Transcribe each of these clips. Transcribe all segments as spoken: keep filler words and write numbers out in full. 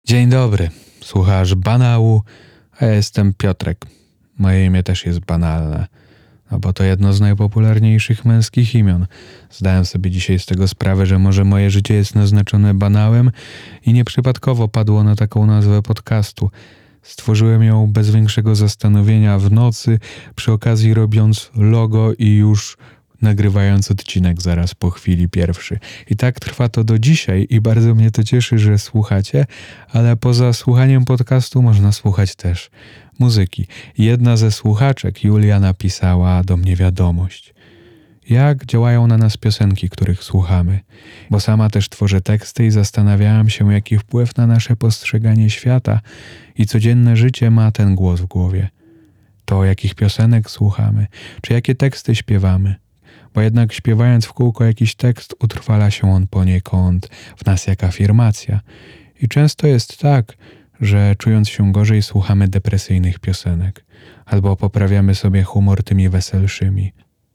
Dzień dobry, słuchasz Banału, a ja jestem Piotrek. Moje imię też jest banalne, no bo to jedno z najpopularniejszych męskich imion. Zdałem sobie dzisiaj z tego sprawę, że może moje życie jest naznaczone banałem i nieprzypadkowo padło na taką nazwę podcastu. Stworzyłem ją bez większego zastanowienia w nocy, przy okazji robiąc logo i już nagrywając odcinek zaraz po chwili pierwszy. I tak trwa to do dzisiaj i bardzo mnie to cieszy, że słuchacie, ale poza słuchaniem podcastu można słuchać też muzyki. Jedna ze słuchaczek, Julia, napisała do mnie wiadomość. Jak działają na nas piosenki, których słuchamy? Bo sama też tworzę teksty i zastanawiałam się, jaki wpływ na nasze postrzeganie świata i codzienne życie ma ten głos w głowie. To, jakich piosenek słuchamy, czy jakie teksty śpiewamy. Bo jednak śpiewając w kółko jakiś tekst, utrwala się on poniekąd w nas jak afirmacja. I często jest tak, że czując się gorzej słuchamy depresyjnych piosenek, albo poprawiamy sobie humor tymi weselszymi.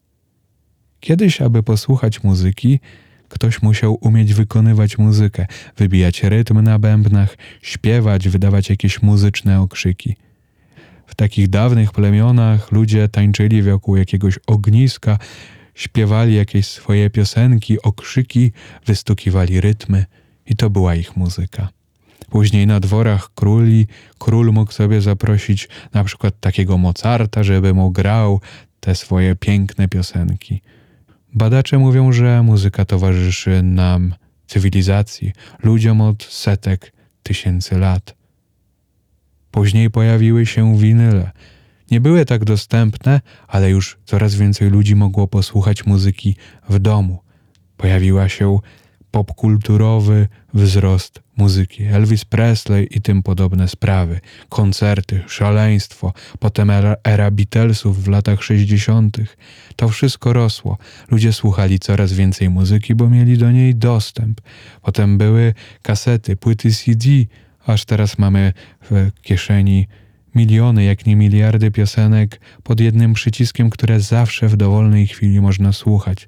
Kiedyś, aby posłuchać muzyki, ktoś musiał umieć wykonywać muzykę, wybijać rytm na bębnach, śpiewać, wydawać jakieś muzyczne okrzyki. W takich dawnych plemionach ludzie tańczyli wokół jakiegoś ogniska, śpiewali jakieś swoje piosenki, okrzyki, wystukiwali rytmy i to była ich muzyka. Później na dworach króli, król mógł sobie zaprosić na przykład takiego Mozarta, żeby mu grał te swoje piękne piosenki. Badacze mówią, że muzyka towarzyszy nam, cywilizacji, ludziom od setek tysięcy lat. Później pojawiły się winyle. Nie były tak dostępne, ale już coraz więcej ludzi mogło posłuchać muzyki w domu. Pojawiła się popkulturowy wzrost muzyki. Elvis Presley i tym podobne sprawy. Koncerty, szaleństwo, potem era, era Beatlesów w latach sześćdziesiątych. To wszystko rosło. Ludzie słuchali coraz więcej muzyki, bo mieli do niej dostęp. Potem były kasety, płyty C D, aż teraz mamy w kieszeni miliony, jak nie miliardy piosenek pod jednym przyciskiem, które zawsze w dowolnej chwili można słuchać.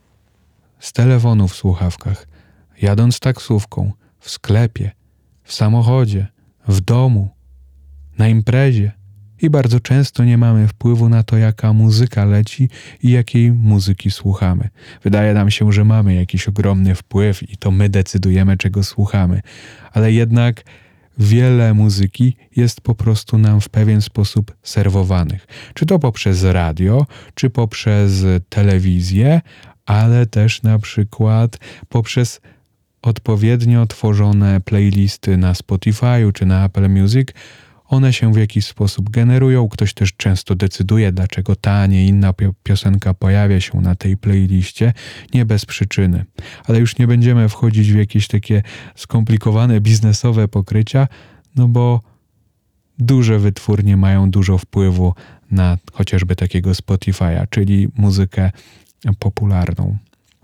Z telefonu w słuchawkach, jadąc taksówką, w sklepie, w samochodzie, w domu, na imprezie. I bardzo często nie mamy wpływu na to, jaka muzyka leci i jakiej muzyki słuchamy. Wydaje nam się, że mamy jakiś ogromny wpływ i to my decydujemy, czego słuchamy. Ale jednak wiele muzyki jest po prostu nam w pewien sposób serwowanych. Czy to poprzez radio, czy poprzez telewizję, ale też na przykład poprzez odpowiednio tworzone playlisty na Spotify'u czy na Apple Music. One się w jakiś sposób generują. Ktoś też często decyduje, dlaczego ta, a nie inna piosenka pojawia się na tej playliście. Nie bez przyczyny. Ale już nie będziemy wchodzić w jakieś takie skomplikowane biznesowe pokrycia, no bo duże wytwórnie mają dużo wpływu na chociażby takiego Spotify'a, czyli muzykę popularną.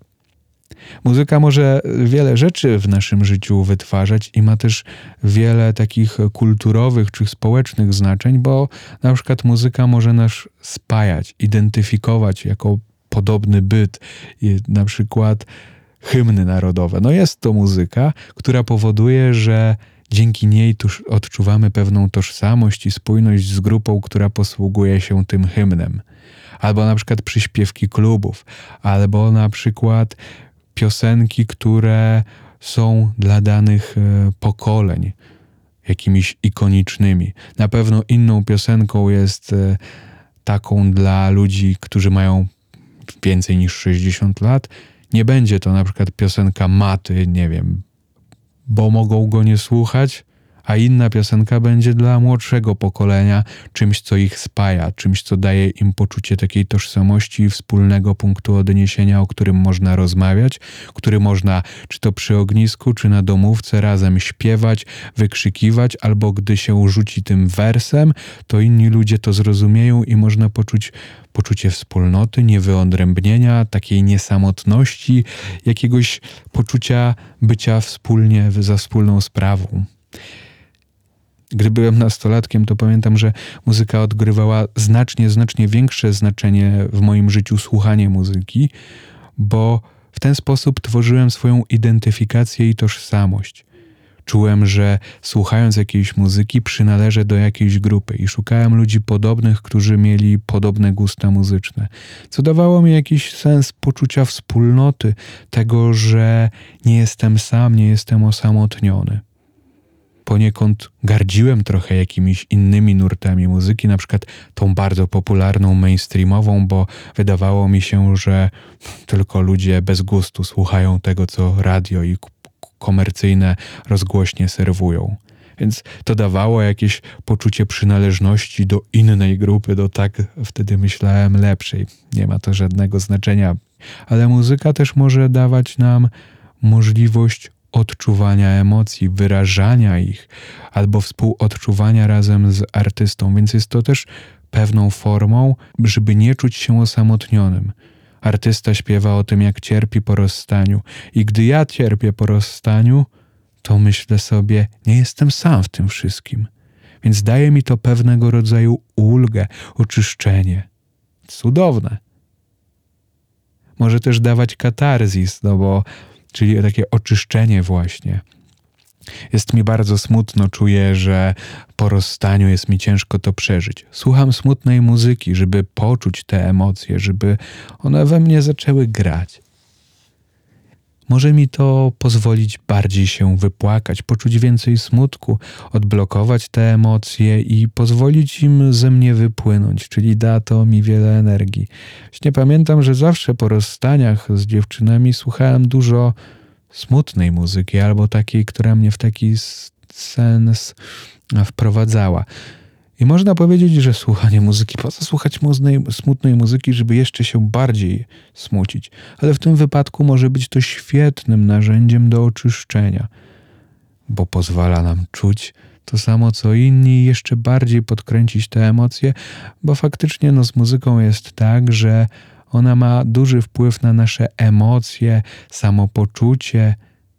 Muzyka może wiele rzeczy w naszym życiu wytwarzać i ma też wiele takich kulturowych czy społecznych znaczeń, bo na przykład muzyka może nas spajać, identyfikować jako podobny byt, na przykład hymny narodowe. No jest to muzyka, która powoduje, że dzięki niej tuż odczuwamy pewną tożsamość i spójność z grupą, która posługuje się tym hymnem. Albo na przykład przyśpiewki klubów, albo na przykład piosenki, które są dla danych pokoleń jakimiś ikonicznymi. Na pewno inną piosenką jest taką dla ludzi, którzy mają więcej niż sześćdziesiąt lat. Nie będzie to na przykład piosenka Maty, nie wiem, bo mogą go nie słuchać, a inna piosenka będzie dla młodszego pokolenia czymś, co ich spaja, czymś, co daje im poczucie takiej tożsamości i wspólnego punktu odniesienia, o którym można rozmawiać, który można czy to przy ognisku, czy na domówce razem śpiewać, wykrzykiwać, albo gdy się rzuci tym wersem, to inni ludzie to zrozumieją i można poczuć poczucie wspólnoty, niewyodrębnienia, takiej niesamotności, jakiegoś poczucia bycia wspólnie za wspólną sprawą. Gdy byłem nastolatkiem, to pamiętam, że muzyka odgrywała znacznie, znacznie większe znaczenie w moim życiu, słuchanie muzyki, bo w ten sposób tworzyłem swoją identyfikację i tożsamość. Czułem, że słuchając jakiejś muzyki przynależę do jakiejś grupy i szukałem ludzi podobnych, którzy mieli podobne gusta muzyczne, co dawało mi jakiś sens poczucia wspólnoty, tego, że nie jestem sam, nie jestem osamotniony. Poniekąd gardziłem trochę jakimiś innymi nurtami muzyki, na przykład tą bardzo popularną mainstreamową, bo wydawało mi się, że tylko ludzie bez gustu słuchają tego, co radio i komercyjne rozgłośnie serwują. Więc to dawało jakieś poczucie przynależności do innej grupy, do tak wtedy myślałem lepszej. Nie ma to żadnego znaczenia, ale muzyka też może dawać nam możliwość odczuwania emocji, wyrażania ich albo współodczuwania razem z artystą, więc jest to też pewną formą, żeby nie czuć się osamotnionym. Artysta śpiewa o tym, jak cierpi po rozstaniu i gdy ja cierpię po rozstaniu, to myślę sobie, nie jestem sam w tym wszystkim, więc daje mi to pewnego rodzaju ulgę, oczyszczenie. Cudowne. Może też dawać katarzis, no bo czyli takie oczyszczenie właśnie. Jest mi bardzo smutno, czuję, że po rozstaniu jest mi ciężko to przeżyć. Słucham smutnej muzyki, żeby poczuć te emocje, żeby one we mnie zaczęły grać. Może mi to pozwolić bardziej się wypłakać, poczuć więcej smutku, odblokować te emocje i pozwolić im ze mnie wypłynąć, czyli da to mi wiele energii. Właśnie pamiętam, że zawsze po rozstaniach z dziewczynami słuchałem dużo smutnej muzyki albo takiej, która mnie w taki sens wprowadzała. I można powiedzieć, że słuchanie muzyki, po co słuchać muznej, smutnej muzyki, żeby jeszcze się bardziej smucić. Ale w tym wypadku może być to świetnym narzędziem do oczyszczenia, bo pozwala nam czuć to samo co inni i jeszcze bardziej podkręcić te emocje, bo faktycznie no, z muzyką jest tak, że ona ma duży wpływ na nasze emocje, samopoczucie,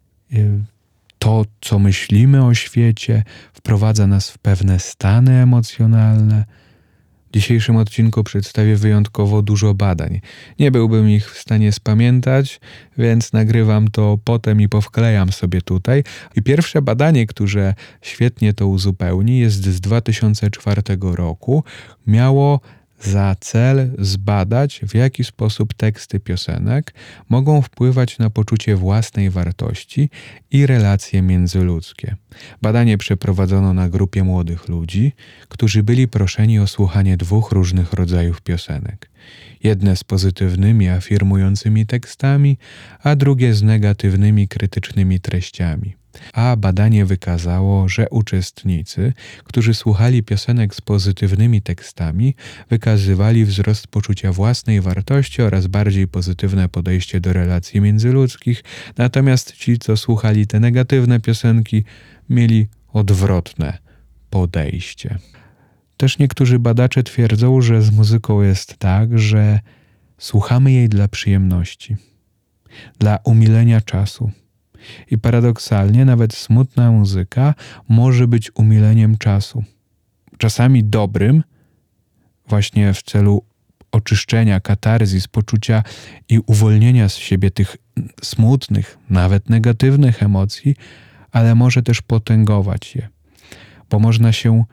to, co myślimy o świecie, wprowadza nas w pewne stany emocjonalne. W dzisiejszym odcinku przedstawię wyjątkowo dużo badań. Nie byłbym ich w stanie spamiętać, więc nagrywam to potem i powklejam sobie tutaj. I pierwsze badanie, które świetnie to uzupełni, jest z dwa tysiące czwartego roku. Miało za cel zbadać, w jaki sposób teksty piosenek mogą wpływać na poczucie własnej wartości i relacje międzyludzkie. Badanie przeprowadzono na grupie młodych ludzi, którzy byli proszeni o słuchanie dwóch różnych rodzajów piosenek. Jedne z pozytywnymi, afirmującymi tekstami, a drugie z negatywnymi, krytycznymi treściami. A badanie wykazało, że uczestnicy, którzy słuchali piosenek z pozytywnymi tekstami, wykazywali wzrost poczucia własnej wartości oraz bardziej pozytywne podejście do relacji międzyludzkich, natomiast ci, co słuchali te negatywne piosenki, mieli odwrotne podejście. Też niektórzy badacze twierdzą, że z muzyką jest tak, że słuchamy jej dla przyjemności, dla umilenia czasu. I paradoksalnie nawet smutna muzyka może być umileniem czasu. Czasami dobrym, właśnie w celu oczyszczenia, katarzis, poczucia i uwolnienia z siebie tych smutnych, nawet negatywnych emocji, ale może też potęgować je, bo można się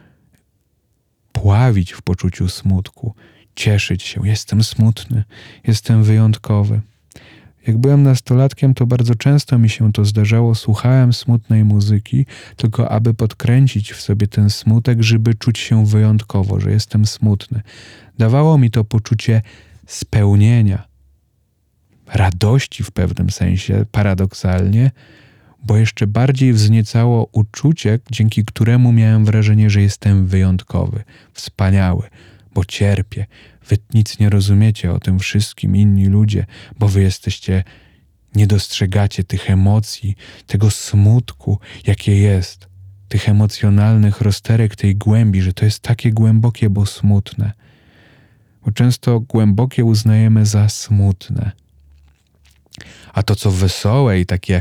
pławić w poczuciu smutku, cieszyć się, jestem smutny, jestem wyjątkowy. Jak byłem nastolatkiem, to bardzo często mi się to zdarzało, słuchałem smutnej muzyki, tylko aby podkręcić w sobie ten smutek, żeby czuć się wyjątkowo, że jestem smutny. Dawało mi to poczucie spełnienia, radości w pewnym sensie, paradoksalnie, bo jeszcze bardziej wzniecało uczucie, dzięki któremu miałem wrażenie, że jestem wyjątkowy, wspaniały, bo cierpię. Wy nic nie rozumiecie o tym wszystkim, inni ludzie, bo wy jesteście, nie dostrzegacie tych emocji, tego smutku, jakie jest, tych emocjonalnych rozterek, tej głębi, że to jest takie głębokie, bo smutne. Bo często głębokie uznajemy za smutne. A to, co wesołe i takie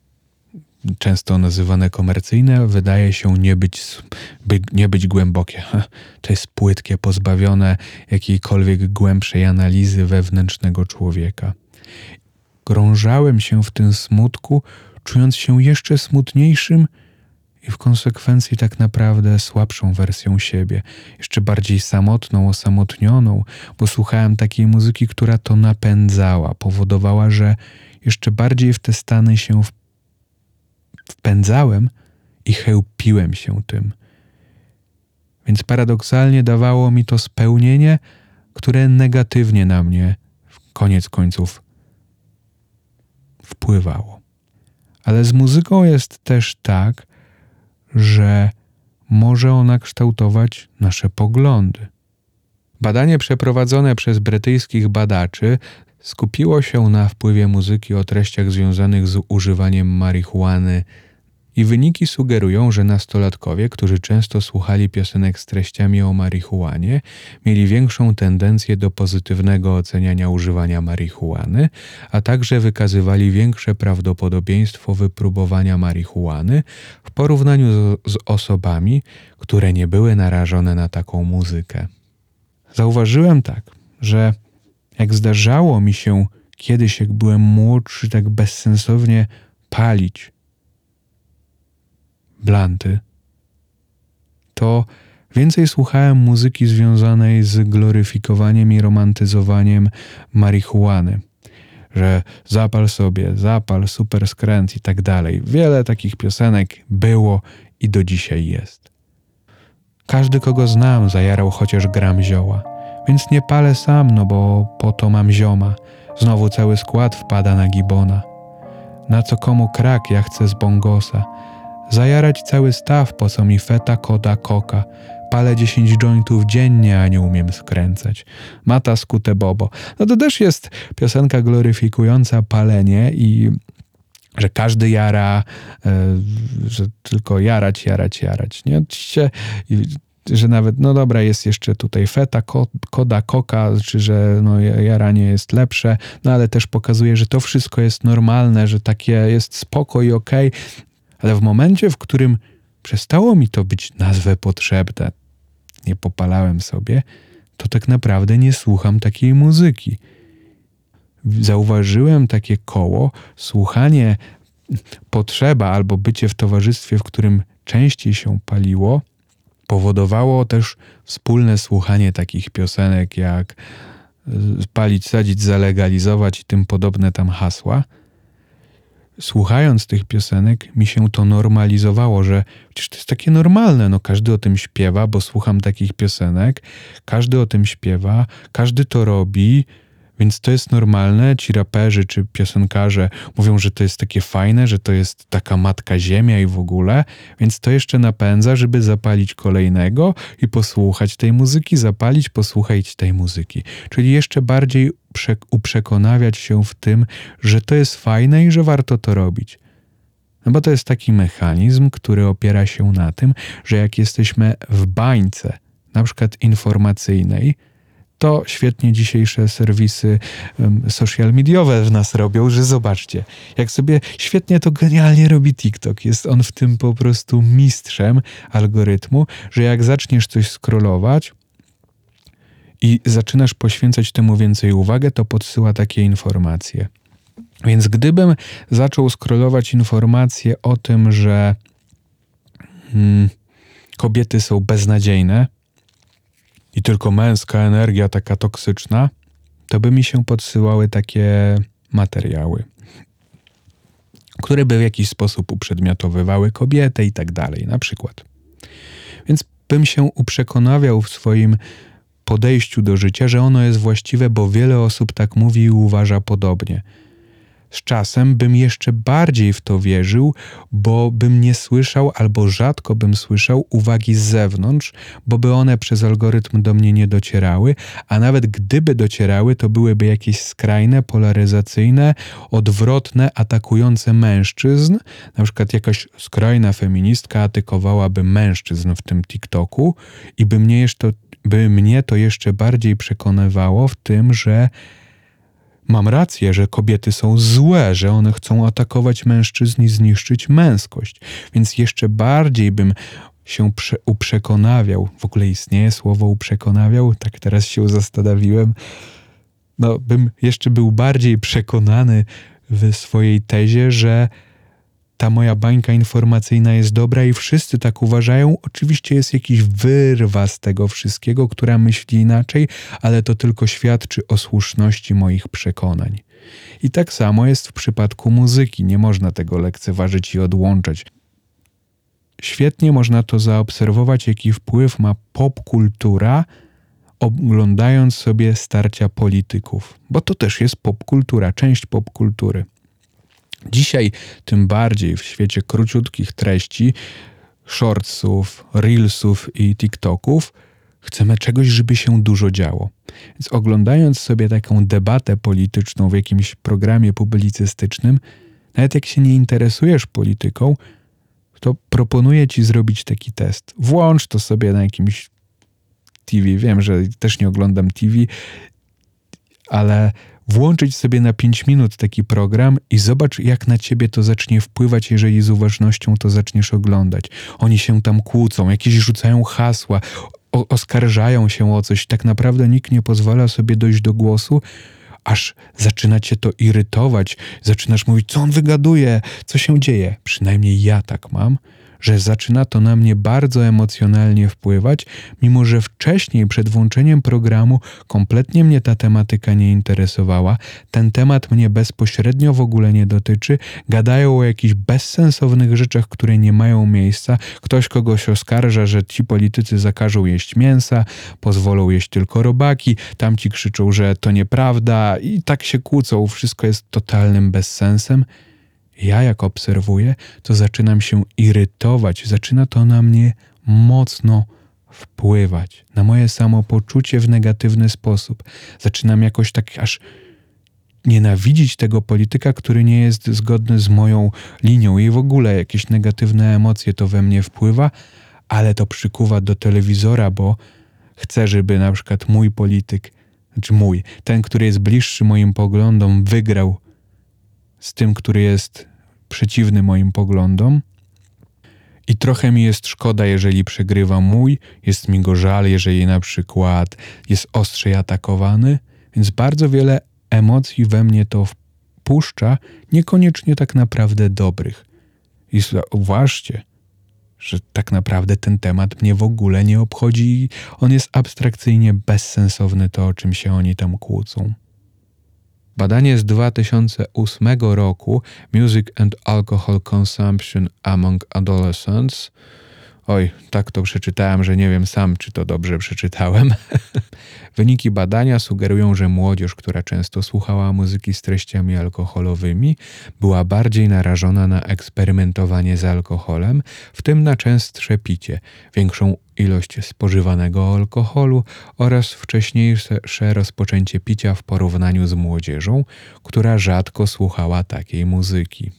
często nazywane komercyjne, wydaje się nie być, by, nie być głębokie. To jest płytkie, pozbawione jakiejkolwiek głębszej analizy wewnętrznego człowieka. Grążałem się w tym smutku, czując się jeszcze smutniejszym i w konsekwencji tak naprawdę słabszą wersją siebie, jeszcze bardziej samotną, osamotnioną, bo słuchałem takiej muzyki, która to napędzała, powodowała, że jeszcze bardziej w te stany się wpędzałem i chełpiłem się tym. Więc paradoksalnie dawało mi to spełnienie, które negatywnie na mnie koniec końców wpływało. Ale z muzyką jest też tak, że może ona kształtować nasze poglądy. Badanie przeprowadzone przez brytyjskich badaczy skupiło się na wpływie muzyki o treściach związanych z używaniem marihuany i wyniki sugerują, że nastolatkowie, którzy często słuchali piosenek z treściami o marihuanie, mieli większą tendencję do pozytywnego oceniania używania marihuany, a także wykazywali większe prawdopodobieństwo wypróbowania marihuany w porównaniu z, z osobami, które nie były narażone na taką muzykę. Zauważyłem tak, że jak zdarzało mi się kiedyś, jak byłem młodszy, tak bezsensownie palić blanty, to więcej słuchałem muzyki związanej z gloryfikowaniem i romantyzowaniem marihuany, że zapal sobie, zapal, super skręt i tak dalej. Wiele takich piosenek było i do dzisiaj jest. Każdy, kogo znam, zajarał chociaż gram zioła, więc nie palę sam, no bo po to mam zioma. Znowu cały skład wpada na gibona. Na co komu krak, ja chcę z bongosa. Zajarać cały staw, po co mi feta, koda, koka. Palę dziesięć jointów dziennie, a nie umiem skręcać. Mata skute bobo. No to też jest piosenka gloryfikująca palenie i że każdy jara, yy, że tylko jarać, jarać, jarać. Nie? Oczywiście, że nawet, no dobra, jest jeszcze tutaj feta, koda, koka, czy że no, jaranie jest lepsze, no ale też pokazuje, że to wszystko jest normalne, że takie jest spoko i okej. Ale w momencie, w którym przestało mi to być nazwę potrzebne, nie popalałem sobie, to tak naprawdę nie słucham takiej muzyki. Zauważyłem takie koło, słuchanie potrzeba albo bycie w towarzystwie, w którym częściej się paliło, powodowało też wspólne słuchanie takich piosenek jak palić, sadzić, zalegalizować i tym podobne tam hasła. Słuchając tych piosenek mi się to normalizowało, że przecież to jest takie normalne, no każdy o tym śpiewa, bo słucham takich piosenek, każdy o tym śpiewa, każdy to robi, więc to jest normalne. Ci raperzy czy piosenkarze mówią, że to jest takie fajne, że to jest taka matka ziemia i w ogóle, więc to jeszcze napędza, żeby zapalić kolejnego i posłuchać tej muzyki, zapalić, posłuchać tej muzyki. Czyli jeszcze bardziej prze- uprzekonawiać się w tym, że to jest fajne i że warto to robić. No bo to jest taki mechanizm, który opiera się na tym, że jak jesteśmy w bańce, na przykład informacyjnej, to świetnie dzisiejsze serwisy um, social mediowe w nas robią, że zobaczcie, jak sobie świetnie to genialnie robi TikTok. Jest on w tym po prostu mistrzem algorytmu, że jak zaczniesz coś scrollować i zaczynasz poświęcać temu więcej uwagę, to podsyła takie informacje. Więc gdybym zaczął scrollować informacje o tym, że hmm, kobiety są beznadziejne, i tylko męska energia taka toksyczna, to by mi się podsyłały takie materiały, które by w jakiś sposób uprzedmiotowywały kobietę i tak dalej, na przykład. Więc bym się uprzekonawiał w swoim podejściu do życia, że ono jest właściwe, bo wiele osób tak mówi i uważa podobnie. Z czasem bym jeszcze bardziej w to wierzył, bo bym nie słyszał albo rzadko bym słyszał uwagi z zewnątrz, bo by one przez algorytm do mnie nie docierały, a nawet gdyby docierały, to byłyby jakieś skrajne, polaryzacyjne, odwrotne, atakujące mężczyzn. Na przykład jakaś skrajna feministka atakowałaby mężczyzn w tym TikToku i by mnie, jeszcze, by mnie to jeszcze bardziej przekonywało w tym, że mam rację, że kobiety są złe, że one chcą atakować mężczyzn i zniszczyć męskość. Więc jeszcze bardziej bym się prze- uprzekonawiał. W ogóle istnieje słowo uprzekonawiał? Tak teraz się zastanowiłem. No, bym jeszcze był bardziej przekonany w swojej tezie, że ta moja bańka informacyjna jest dobra i wszyscy tak uważają. Oczywiście jest jakiś wyrwa z tego wszystkiego, która myśli inaczej, ale to tylko świadczy o słuszności moich przekonań. I tak samo jest w przypadku muzyki. Nie można tego lekceważyć i odłączać. Świetnie można to zaobserwować, jaki wpływ ma popkultura, oglądając sobie starcia polityków. Bo to też jest popkultura, część popkultury. Dzisiaj tym bardziej w świecie króciutkich treści, shortsów, reelsów i tiktoków chcemy czegoś, żeby się dużo działo. Więc oglądając sobie taką debatę polityczną w jakimś programie publicystycznym, nawet jak się nie interesujesz polityką, to proponuję ci zrobić taki test. Włącz to sobie na jakimś T V. Wiem, że też nie oglądam T V, ale włączyć sobie na pięć minut taki program i zobacz, jak na ciebie to zacznie wpływać, jeżeli z uważnością to zaczniesz oglądać. Oni się tam kłócą, jakieś rzucają hasła, o- oskarżają się o coś. Tak naprawdę nikt nie pozwala sobie dojść do głosu, aż zaczyna cię to irytować. Zaczynasz mówić, co on wygaduje, co się dzieje. Przynajmniej ja tak mam, że zaczyna to na mnie bardzo emocjonalnie wpływać, mimo że wcześniej przed włączeniem programu kompletnie mnie ta tematyka nie interesowała. Ten temat mnie bezpośrednio w ogóle nie dotyczy. Gadają o jakichś bezsensownych rzeczach, które nie mają miejsca. Ktoś kogoś oskarża, że ci politycy zakażą jeść mięsa, pozwolą jeść tylko robaki, tamci krzyczą, że to nieprawda i tak się kłócą. Wszystko jest totalnym bezsensem. Ja jak obserwuję, to zaczynam się irytować, zaczyna to na mnie mocno wpływać, na moje samopoczucie w negatywny sposób. Zaczynam jakoś tak aż nienawidzić tego polityka, który nie jest zgodny z moją linią i w ogóle jakieś negatywne emocje to we mnie wpływa, ale to przykuwa do telewizora, bo chcę, żeby na przykład mój polityk, znaczy mój, ten, który jest bliższy moim poglądom, wygrał z tym, który jest przeciwny moim poglądom. I trochę mi jest szkoda, jeżeli przegrywa mój, jest mi go żal, jeżeli na przykład jest ostrzej atakowany, więc bardzo wiele emocji we mnie to wpuszcza, niekoniecznie tak naprawdę dobrych. I zauważcie, że tak naprawdę ten temat mnie w ogóle nie obchodzi i on jest abstrakcyjnie bezsensowny, to o czym się oni tam kłócą. Badanie z dwa tysiące ósmego roku Music and Alcohol Consumption Among Adolescents. Oj, tak to przeczytałem, że nie wiem sam, czy to dobrze przeczytałem. Wyniki badania sugerują, że młodzież, która często słuchała muzyki z treściami alkoholowymi, była bardziej narażona na eksperymentowanie z alkoholem, w tym na częstsze picie, większą ilość spożywanego alkoholu oraz wcześniejsze rozpoczęcie picia w porównaniu z młodzieżą, która rzadko słuchała takiej muzyki.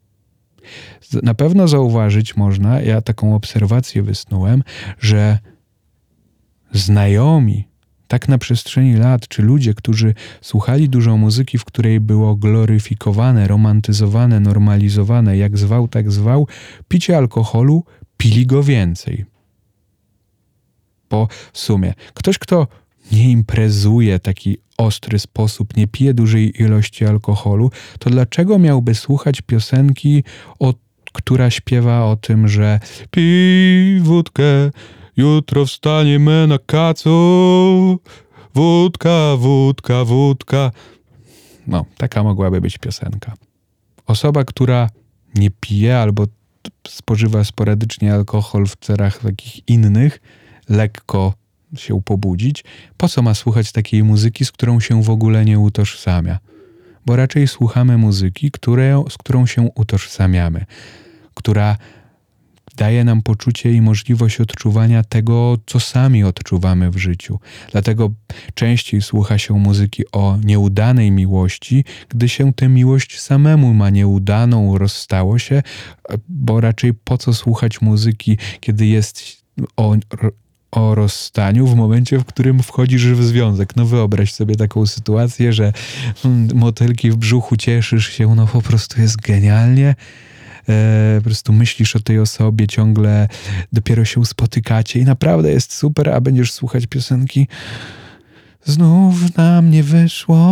Na pewno zauważyć można, ja taką obserwację wysnułem, że znajomi tak na przestrzeni lat, czy ludzie, którzy słuchali dużo muzyki, w której było gloryfikowane, romantyzowane, normalizowane, jak zwał, tak zwał, picie alkoholu, pili go więcej. Bo w sumie ktoś, kto nie imprezuje w taki ostry sposób, nie pije dużej ilości alkoholu, to dlaczego miałby słuchać piosenki, o, która śpiewa o tym, że pij wódkę, jutro wstaniemy na kacu, wódka, wódka, wódka. No, taka mogłaby być piosenka. Osoba, która nie pije albo spożywa sporadycznie alkohol w celach takich innych, lekko się pobudzić, po co ma słuchać takiej muzyki, z którą się w ogóle nie utożsamia? Bo raczej słuchamy muzyki, które, z którą się utożsamiamy, która daje nam poczucie i możliwość odczuwania tego, co sami odczuwamy w życiu. Dlatego częściej słucha się muzyki o nieudanej miłości, gdy się tę miłość samemu ma nieudaną, rozstało się, bo raczej po co słuchać muzyki, kiedy jest o o rozstaniu w momencie, w którym wchodzisz w związek. No wyobraź sobie taką sytuację, że motylki w brzuchu, cieszysz się, no po prostu jest genialnie. E, po prostu myślisz o tej osobie ciągle, dopiero się spotykacie i naprawdę jest super, a będziesz słuchać piosenki znów na mnie wyszło,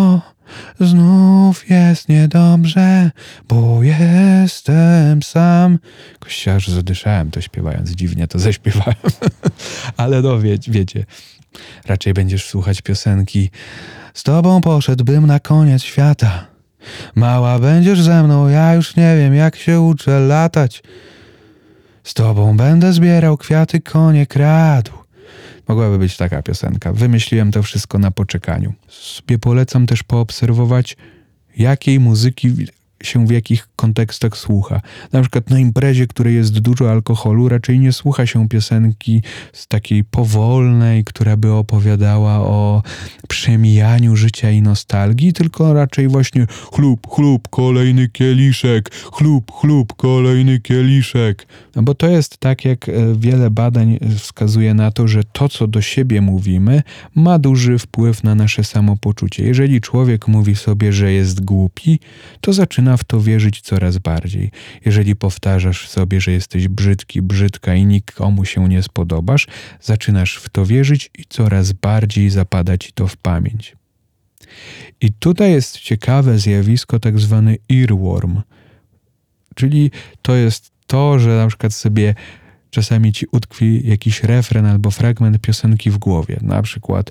Znów jest niedobrze, bo jestem sam. Jakoś aż zadyszałem to śpiewając, dziwnie to zaśpiewałem. Ale no wie, wiecie, raczej będziesz słuchać piosenki: z tobą poszedłbym na koniec świata. Mała będziesz ze mną, ja już nie wiem jak się uczę latać. Z tobą będę zbierał kwiaty, konie kradł. Mogłaby być taka piosenka. Wymyśliłem to wszystko na poczekaniu. Sobie polecam też poobserwować, jakiej muzyki się w jakich kontekstach słucha. Na przykład na imprezie, której jest dużo alkoholu, raczej nie słucha się piosenki z takiej powolnej, która by opowiadała o przemijaniu życia i nostalgii, tylko raczej właśnie chlub, chlub, kolejny kieliszek, chlub, chlub, kolejny kieliszek. No bo to jest tak, jak wiele badań wskazuje na to, że to, co do siebie mówimy, ma duży wpływ na nasze samopoczucie. Jeżeli człowiek mówi sobie, że jest głupi, to zaczyna w to wierzyć coraz bardziej. Jeżeli powtarzasz sobie, że jesteś brzydki, brzydka i nikomu się nie spodobasz, zaczynasz w to wierzyć i coraz bardziej zapada ci to w pamięć. I tutaj jest ciekawe zjawisko, tak zwany earworm, czyli to jest to, że na przykład sobie czasami ci utkwi jakiś refren albo fragment piosenki w głowie. Na przykład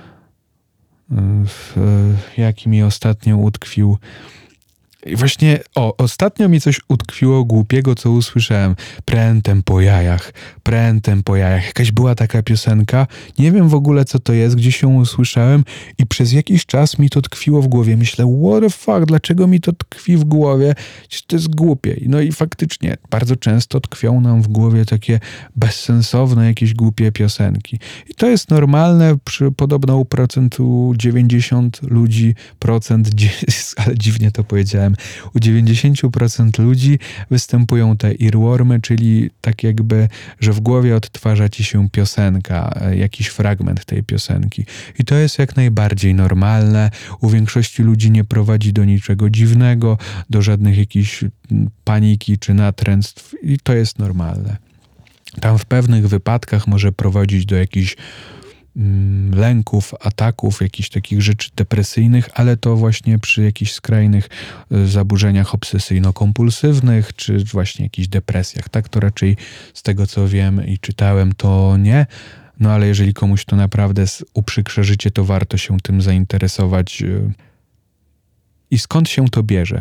w, jaki mi ostatnio utkwił. I właśnie, o, ostatnio mi coś utkwiło głupiego, co usłyszałem. Prętem po jajach, prętem po jajach. Jakaś była taka piosenka, nie wiem w ogóle co to jest, gdzieś ją usłyszałem i przez jakiś czas mi to tkwiło w głowie. Myślę, what the fuck, dlaczego mi to tkwi w głowie? To jest głupie. No i faktycznie, bardzo często tkwią nam w głowie takie bezsensowne, jakieś głupie piosenki. I to jest normalne, przy, podobno u procentu dziewięćdziesiąt ludzi, procent, ale dziwnie to powiedziałem, u dziewięćdziesiąt procent ludzi występują te earwormy, czyli tak jakby, że w głowie odtwarza ci się piosenka, jakiś fragment tej piosenki. I to jest jak najbardziej normalne. U większości ludzi nie prowadzi do niczego dziwnego, do żadnych jakichś paniki czy natręctw i to jest normalne. Tam w pewnych wypadkach może prowadzić do jakichś lęków, ataków, jakichś takich rzeczy depresyjnych, ale to właśnie przy jakichś skrajnych zaburzeniach obsesyjno-kompulsywnych, czy właśnie jakichś depresjach. Tak to raczej z tego, co wiem i czytałem, to nie. No ale jeżeli komuś to naprawdę uprzykrza życie, to warto się tym zainteresować. I skąd się to bierze?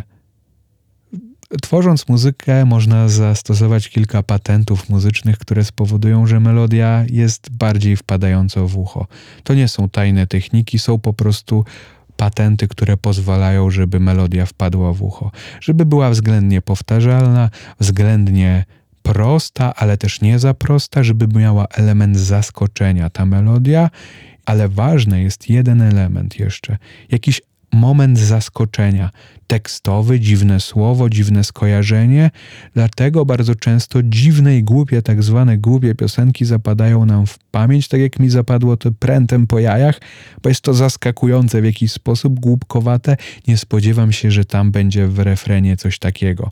Tworząc muzykę można zastosować kilka patentów muzycznych, które spowodują, że melodia jest bardziej wpadająca w ucho. To nie są tajne techniki, są po prostu patenty, które pozwalają, żeby melodia wpadła w ucho. Żeby była względnie powtarzalna, względnie prosta, ale też nie za prosta, żeby miała element zaskoczenia ta melodia, ale ważny jest jeden element jeszcze. Jakiś moment zaskoczenia. Tekstowy, dziwne słowo, dziwne skojarzenie. Dlatego bardzo często dziwne i głupie, tak zwane głupie piosenki zapadają nam w pamięć, tak jak mi zapadło to prętem po jajach, bo jest to zaskakujące w jakiś sposób, głupkowate. Nie spodziewam się, że tam będzie w refrenie coś takiego.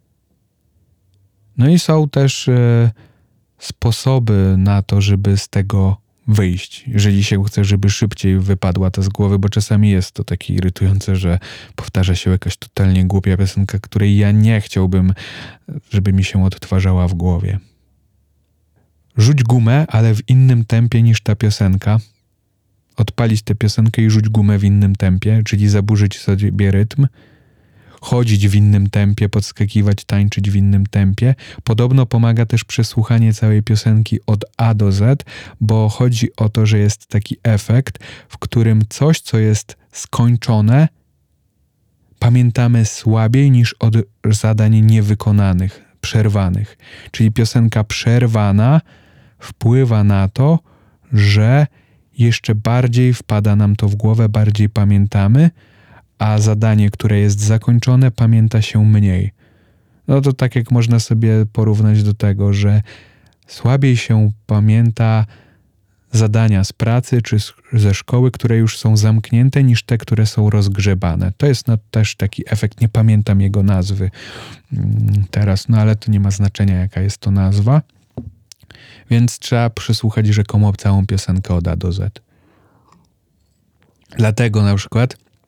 No i są też e, sposoby na to, żeby z tego wyjść, jeżeli się chce, żeby szybciej wypadła to z głowy, bo czasami jest to takie irytujące, że powtarza się jakaś totalnie głupia piosenka, której ja nie chciałbym, żeby mi się odtwarzała w głowie. Rzuć gumę, ale w innym tempie niż ta piosenka. Odpalić tę piosenkę i rzuć gumę w innym tempie, czyli zaburzyć sobie rytm. Chodzić w innym tempie, podskakiwać, tańczyć w innym tempie. Podobno pomaga też przesłuchanie całej piosenki od A do Z, bo chodzi o to, że jest taki efekt, w którym coś, co jest skończone, pamiętamy słabiej niż od zadań niewykonanych, przerwanych. Czyli piosenka przerwana wpływa na to, że jeszcze bardziej wpada nam to w głowę, bardziej pamiętamy, a zadanie, które jest zakończone, pamięta się mniej. No to tak jak można sobie porównać do tego, że słabiej się pamięta zadania z pracy czy ze szkoły, które już są zamknięte, niż te, które są rozgrzebane. To jest no też taki efekt, nie pamiętam jego nazwy teraz, no ale to nie ma znaczenia, jaka jest to nazwa. Więc trzeba przysłuchać rzekomo całą piosenkę od A do Z. Dlatego na przykład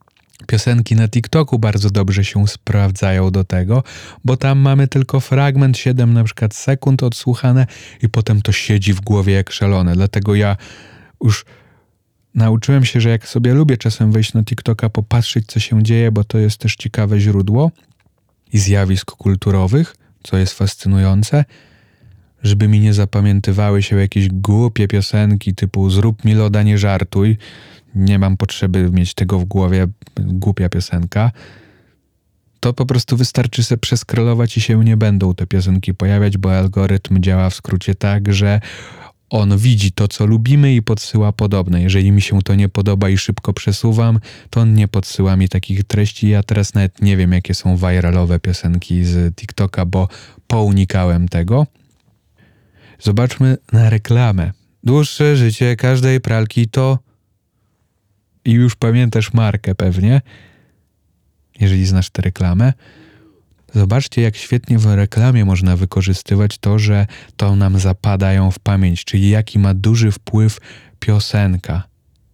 Piosenki na TikToku bardzo dobrze się sprawdzają do tego, bo tam mamy tylko fragment, siedem na przykład sekund odsłuchane i potem to siedzi w głowie jak szalone. Dlatego ja już nauczyłem się, że jak sobie lubię czasem wejść na TikToka, popatrzeć co się dzieje, bo to jest też ciekawe źródło i zjawisk kulturowych, co jest fascynujące, żeby mi nie zapamiętywały się jakieś głupie piosenki typu zrób mi loda, nie żartuj. Nie mam potrzeby mieć tego w głowie, głupia piosenka. To po prostu wystarczy sobie przeskrolować i się nie będą te piosenki pojawiać, bo algorytm działa w skrócie tak, że on widzi to, co lubimy i podsyła podobne. Jeżeli mi się to nie podoba i szybko przesuwam, to on nie podsyła mi takich treści. Ja teraz nawet nie wiem, jakie są viralowe piosenki z TikToka, bo pounikałem tego. Zobaczmy na reklamę. Dłuższe życie każdej pralki to... I już pamiętasz markę pewnie, jeżeli znasz tę reklamę. Zobaczcie, jak świetnie w reklamie można wykorzystywać to, że to nam zapadają w pamięć, czyli jaki ma duży wpływ piosenka.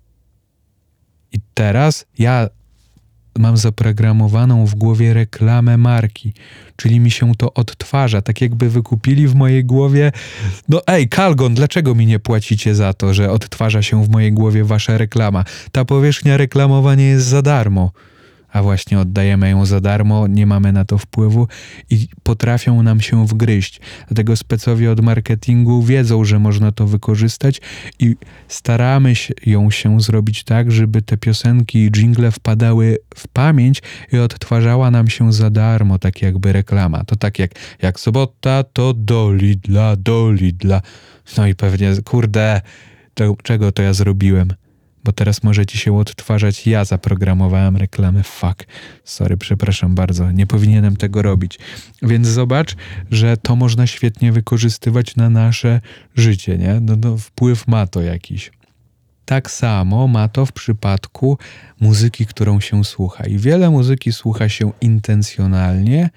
I teraz ja mam zaprogramowaną w głowie reklamę marki, czyli mi się to odtwarza, tak jakby wykupili w mojej głowie, no ej, Calgon, dlaczego mi nie płacicie za to, że odtwarza się w mojej głowie wasza reklama? Ta powierzchnia reklamowa nie jest za darmo. A właśnie oddajemy ją za darmo, nie mamy na to wpływu i potrafią nam się wgryźć. Dlatego specowie od marketingu wiedzą, że można to wykorzystać i staramy się ją się zrobić tak, żeby te piosenki i dżingle wpadały w pamięć i odtwarzała nam się za darmo, tak jakby reklama. To tak jak, jak sobota, to do Lidla, do Lidla. No i pewnie, kurde, to, czego to ja zrobiłem? Bo teraz możecie się odtwarzać. Ja zaprogramowałem reklamę. Fuck. Sorry, przepraszam bardzo. Nie powinienem tego robić. Więc zobacz, że to można świetnie wykorzystywać na nasze życie, nie? No, no wpływ ma to jakiś. Tak samo ma to w przypadku muzyki, którą się słucha. I wiele muzyki słucha się intencjonalnie,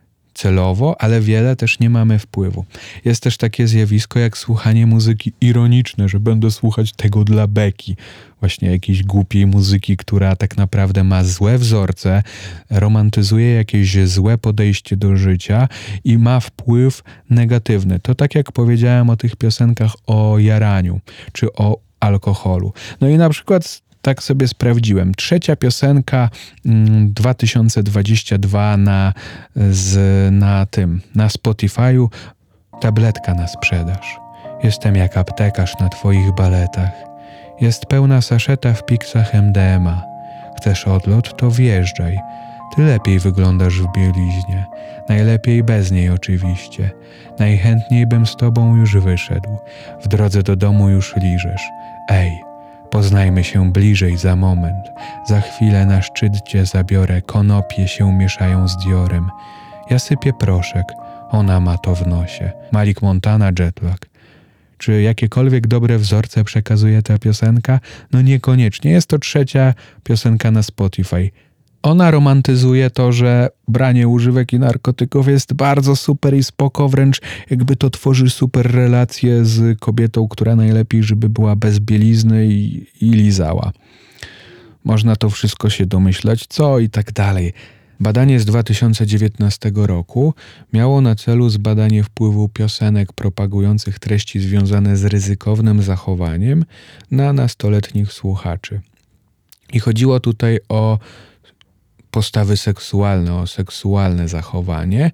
celowo, ale wiele też nie mamy wpływu. Jest też takie zjawisko jak słuchanie muzyki ironiczne, że będę słuchać tego dla beki. Właśnie jakiejś głupiej muzyki, która tak naprawdę ma złe wzorce, romantyzuje jakieś złe podejście do życia i ma wpływ negatywny. To tak jak powiedziałem o tych piosenkach o jaraniu, czy o alkoholu. No i na przykład tak sobie sprawdziłem. Trzecia piosenka mm, dwa tysiące dwudziesty drugi na, z, na tym, na Spotify'u. Tabletka na sprzedaż. Jestem jak aptekarz na twoich baletach. Jest pełna saszeta w piksach M D M A. Chcesz odlot, to wjeżdżaj. Ty lepiej wyglądasz w bieliźnie. Najlepiej bez niej oczywiście. Najchętniej bym z tobą już wyszedł. W drodze do domu już liżesz. Ej, poznajmy się bliżej za moment. Za chwilę na szczyt cię zabiorę. Konopie się mieszają z Diorem. Ja sypię proszek. Ona ma to w nosie. Malik Montana, Jetlag. Czy jakiekolwiek dobre wzorce przekazuje ta piosenka? No niekoniecznie. Jest to trzecia piosenka na Spotify. Ona romantyzuje to, że branie używek i narkotyków jest bardzo super i spoko, wręcz jakby to tworzy super relacje z kobietą, która najlepiej, żeby była bez bielizny i, i lizała. Można to wszystko się domyślać, co i tak dalej. Badanie z dwa tysiące dziewiętnastego roku miało na celu zbadanie wpływu piosenek propagujących treści związane z ryzykownym zachowaniem na nastoletnich słuchaczy. I chodziło tutaj o postawy seksualne, o seksualne zachowanie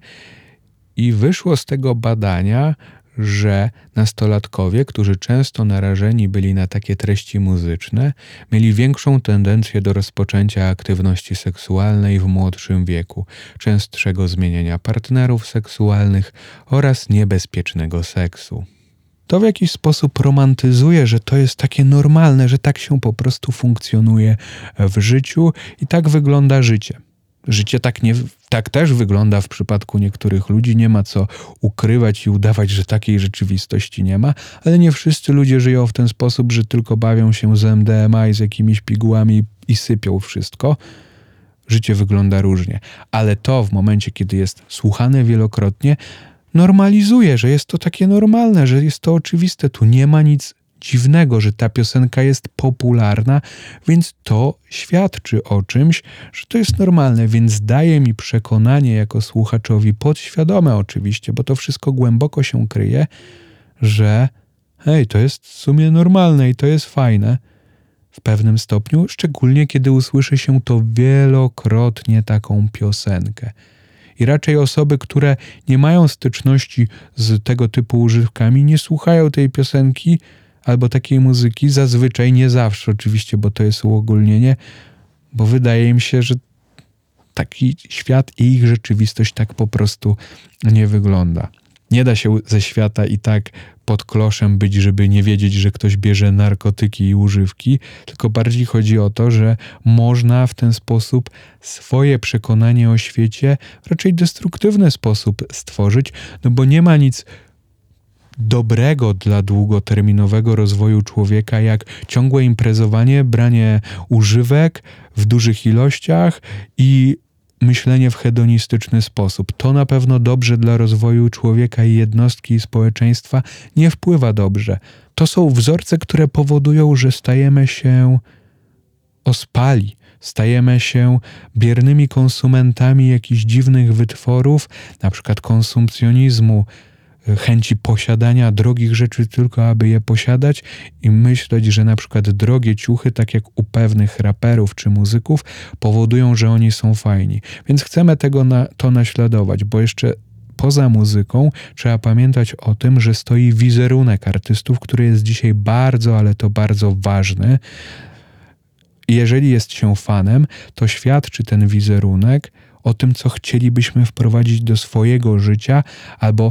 i wyszło z tego badania, że nastolatkowie, którzy często narażeni byli na takie treści muzyczne, mieli większą tendencję do rozpoczęcia aktywności seksualnej w młodszym wieku, częstszego zmieniania partnerów seksualnych oraz niebezpiecznego seksu. To w jakiś sposób romantyzuje, że to jest takie normalne, że tak się po prostu funkcjonuje w życiu i tak wygląda życie. Życie tak, nie, tak też wygląda w przypadku niektórych ludzi. Nie ma co ukrywać i udawać, że takiej rzeczywistości nie ma, ale nie wszyscy ludzie żyją w ten sposób, że tylko bawią się z M D M A i z jakimiś pigułami i sypią wszystko. Życie wygląda różnie, ale to w momencie, kiedy jest słuchane wielokrotnie, normalizuje, że jest to takie normalne, że jest to oczywiste. Tu nie ma nic dziwnego, że ta piosenka jest popularna, więc to świadczy o czymś, że to jest normalne, więc daje mi przekonanie jako słuchaczowi, podświadome oczywiście, bo to wszystko głęboko się kryje, że hej, to jest w sumie normalne i to jest fajne w pewnym stopniu, szczególnie kiedy usłyszy się to wielokrotnie taką piosenkę. I raczej osoby, które nie mają styczności z tego typu używkami, nie słuchają tej piosenki albo takiej muzyki, zazwyczaj, nie zawsze oczywiście, bo to jest uogólnienie, bo wydaje im się, że taki świat i ich rzeczywistość tak po prostu nie wygląda. Nie da się ze świata i tak pod kloszem być, żeby nie wiedzieć, że ktoś bierze narkotyki i używki, tylko bardziej chodzi o to, że można w ten sposób swoje przekonanie o świecie w raczej destruktywny sposób stworzyć, no bo nie ma nic dobrego dla długoterminowego rozwoju człowieka, jak ciągłe imprezowanie, branie używek w dużych ilościach i myślenie w hedonistyczny sposób. To na pewno dobrze dla rozwoju człowieka i jednostki i społeczeństwa nie wpływa dobrze. To są wzorce, które powodują, że stajemy się ospali, stajemy się biernymi konsumentami jakichś dziwnych wytworów, na przykład konsumpcjonizmu, chęci posiadania drogich rzeczy tylko, aby je posiadać i myśleć, że na przykład drogie ciuchy, tak jak u pewnych raperów czy muzyków, powodują, że oni są fajni. Więc chcemy tego na, to naśladować, bo jeszcze poza muzyką trzeba pamiętać o tym, że stoi wizerunek artystów, który jest dzisiaj bardzo, ale to bardzo ważny. I jeżeli jest się fanem, to świadczy ten wizerunek o tym, co chcielibyśmy wprowadzić do swojego życia, albo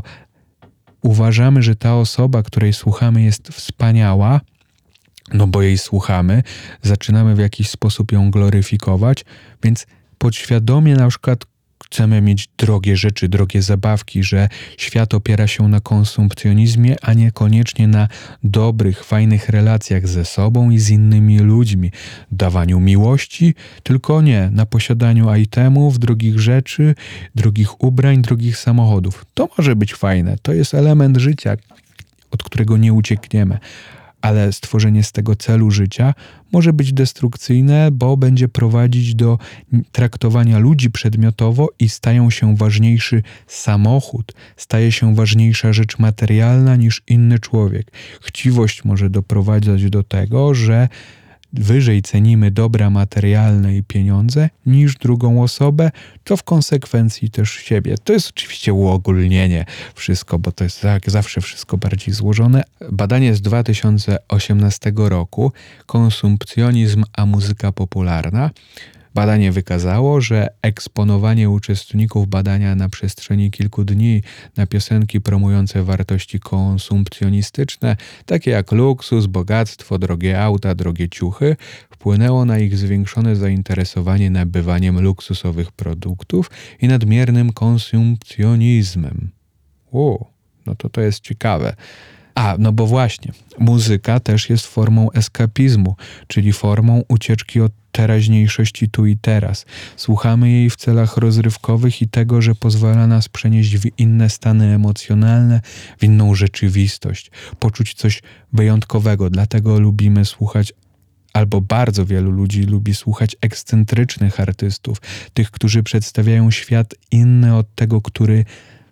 uważamy, że ta osoba, której słuchamy, jest wspaniała, no bo jej słuchamy, zaczynamy w jakiś sposób ją gloryfikować, więc podświadomie na przykład chcemy mieć drogie rzeczy, drogie zabawki, że świat opiera się na konsumpcjonizmie, a niekoniecznie na dobrych, fajnych relacjach ze sobą i z innymi ludźmi, dawaniu miłości, tylko nie, na posiadaniu itemów, drogich rzeczy, drogich ubrań, drogich samochodów. To może być fajne, to jest element życia, od którego nie uciekniemy. Ale stworzenie z tego celu życia może być destrukcyjne, bo będzie prowadzić do traktowania ludzi przedmiotowo i stają się ważniejszy samochód, staje się ważniejsza rzecz materialna niż inny człowiek. Chciwość może doprowadzać do tego, że wyżej cenimy dobra materialne i pieniądze niż drugą osobę, to w konsekwencji też siebie. To jest oczywiście uogólnienie wszystko, bo to jest tak zawsze wszystko bardziej złożone. Badanie z dwa tysiące osiemnastego roku, konsumpcjonizm a muzyka popularna. Badanie wykazało, że eksponowanie uczestników badania na przestrzeni kilku dni na piosenki promujące wartości konsumpcjonistyczne, takie jak luksus, bogactwo, drogie auta, drogie ciuchy, wpłynęło na ich zwiększone zainteresowanie nabywaniem luksusowych produktów i nadmiernym konsumpcjonizmem. O, no to to jest ciekawe. A, no bo właśnie, muzyka też jest formą eskapizmu, czyli formą ucieczki od teraźniejszości tu i teraz. Słuchamy jej w celach rozrywkowych i tego, że pozwala nas przenieść w inne stany emocjonalne, w inną rzeczywistość, poczuć coś wyjątkowego. Dlatego lubimy słuchać, albo bardzo wielu ludzi lubi słuchać ekscentrycznych artystów, tych, którzy przedstawiają świat inny od tego, który,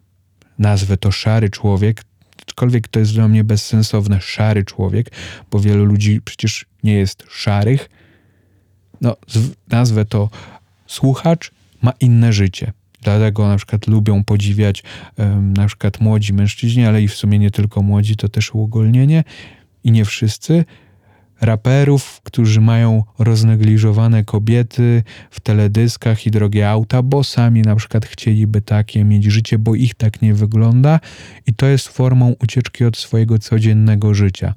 nazwę to szary człowiek, aczkolwiek to jest dla mnie bezsensowne, szary człowiek, bo wielu ludzi przecież nie jest szarych. No, nazwę to słuchacz ma inne życie. Dlatego na przykład lubią podziwiać um, na przykład młodzi mężczyźni, ale i w sumie nie tylko młodzi, to też uogólnienie i nie wszyscy, raperów, którzy mają roznegliżowane kobiety w teledyskach i drogie auta, bo sami na przykład chcieliby takie mieć życie, bo ich tak nie wygląda i to jest formą ucieczki od swojego codziennego życia.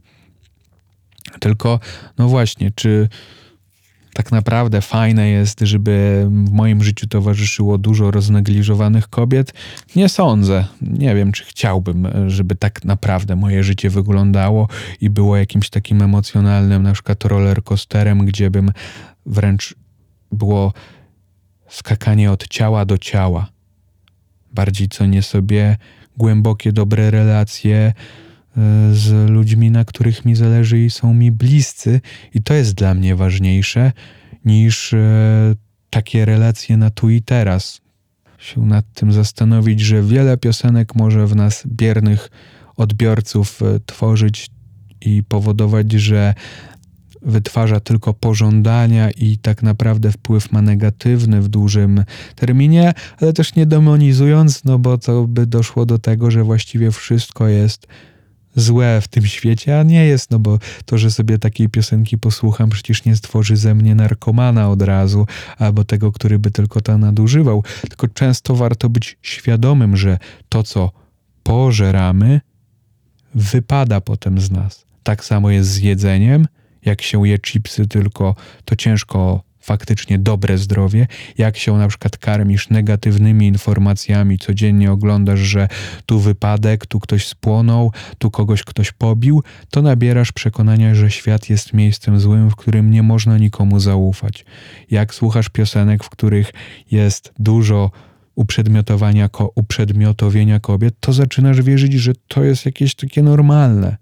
Tylko, no właśnie, czy tak naprawdę fajne jest, żeby w moim życiu towarzyszyło dużo roznegliżowanych kobiet? Nie sądzę. Nie wiem, czy chciałbym, żeby tak naprawdę moje życie wyglądało i było jakimś takim emocjonalnym, na przykład rollercoasterem, gdzie bym wręcz było skakanie od ciała do ciała. Bardziej cenię sobie głębokie, dobre relacje z ludźmi, na których mi zależy i są mi bliscy, i to jest dla mnie ważniejsze niż e, takie relacje na tu i teraz. Się nad tym zastanowić, że wiele piosenek może w nas biernych odbiorców e, tworzyć i powodować, że wytwarza tylko pożądania i tak naprawdę wpływ ma negatywny w dużym terminie, ale też nie demonizując, no bo to by doszło do tego, że właściwie wszystko jest złe w tym świecie, a nie jest, no bo to, że sobie takiej piosenki posłucham, przecież nie stworzy ze mnie narkomana od razu, albo tego, który by tylko to nadużywał, tylko często warto być świadomym, że to, co pożeramy, wypada potem z nas. Tak samo jest z jedzeniem, jak się je chipsy, tylko to ciężko faktycznie dobre zdrowie. Jak się na przykład karmisz negatywnymi informacjami, codziennie oglądasz, że tu wypadek, tu ktoś spłonął, tu kogoś ktoś pobił, to nabierasz przekonania, że świat jest miejscem złym, w którym nie można nikomu zaufać. Jak słuchasz piosenek, w których jest dużo uprzedmiotowania, ko- uprzedmiotowienia kobiet, to zaczynasz wierzyć, że to jest jakieś takie normalne.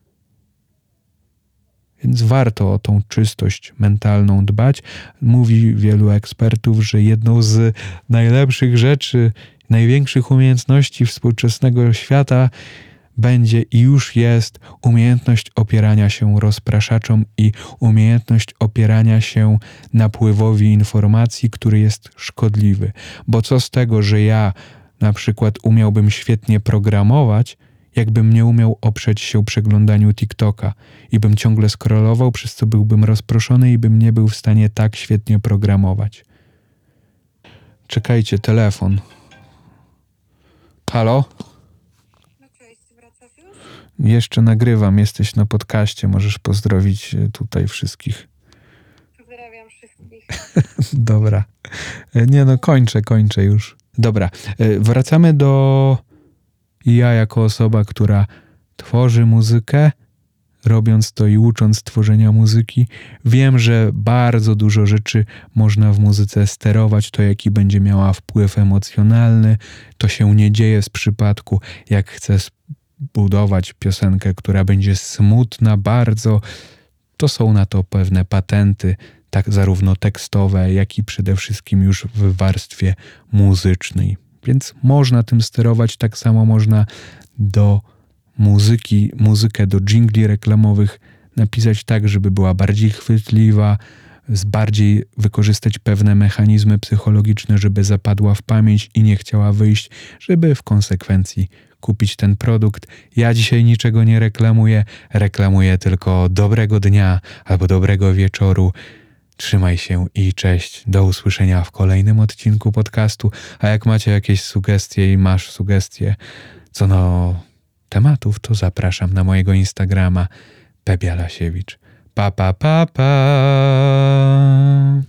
Więc warto o tą czystość mentalną dbać. Mówi wielu ekspertów, że jedną z najlepszych rzeczy, największych umiejętności współczesnego świata będzie i już jest umiejętność opierania się rozpraszaczom i umiejętność opierania się napływowi informacji, który jest szkodliwy. Bo co z tego, że ja na przykład umiałbym świetnie programować, jakbym nie umiał oprzeć się przeglądaniu TikToka i bym ciągle scrollował, przez co byłbym rozproszony i bym nie był w stanie tak świetnie programować. Czekajcie, telefon. Halo? No cześć, wracasz już? Jeszcze nagrywam, jesteś na podcaście, możesz pozdrowić tutaj wszystkich. Pozdrawiam wszystkich. Dobra. Nie no, kończę, kończę już. Dobra, wracamy do... Ja jako osoba, która tworzy muzykę, robiąc to i ucząc tworzenia muzyki, wiem, że bardzo dużo rzeczy można w muzyce sterować, to jaki będzie miała wpływ emocjonalny. To się nie dzieje z przypadku, jak chcę zbudować piosenkę, która będzie smutna bardzo. To są na to pewne patenty, tak zarówno tekstowe, jak i przede wszystkim już w warstwie muzycznej. Więc można tym sterować, tak samo można do muzyki, muzykę do dżingli reklamowych napisać tak, żeby była bardziej chwytliwa, bardziej wykorzystać pewne mechanizmy psychologiczne, żeby zapadła w pamięć i nie chciała wyjść, żeby w konsekwencji kupić ten produkt. Ja dzisiaj niczego nie reklamuję, reklamuję tylko dobrego dnia albo dobrego wieczoru. Trzymaj się i cześć. Do usłyszenia w kolejnym odcinku podcastu. A jak macie jakieś sugestie i masz sugestie co do tematów, to zapraszam na mojego Instagrama Pebialasiewicz. Pa, pa, pa, pa.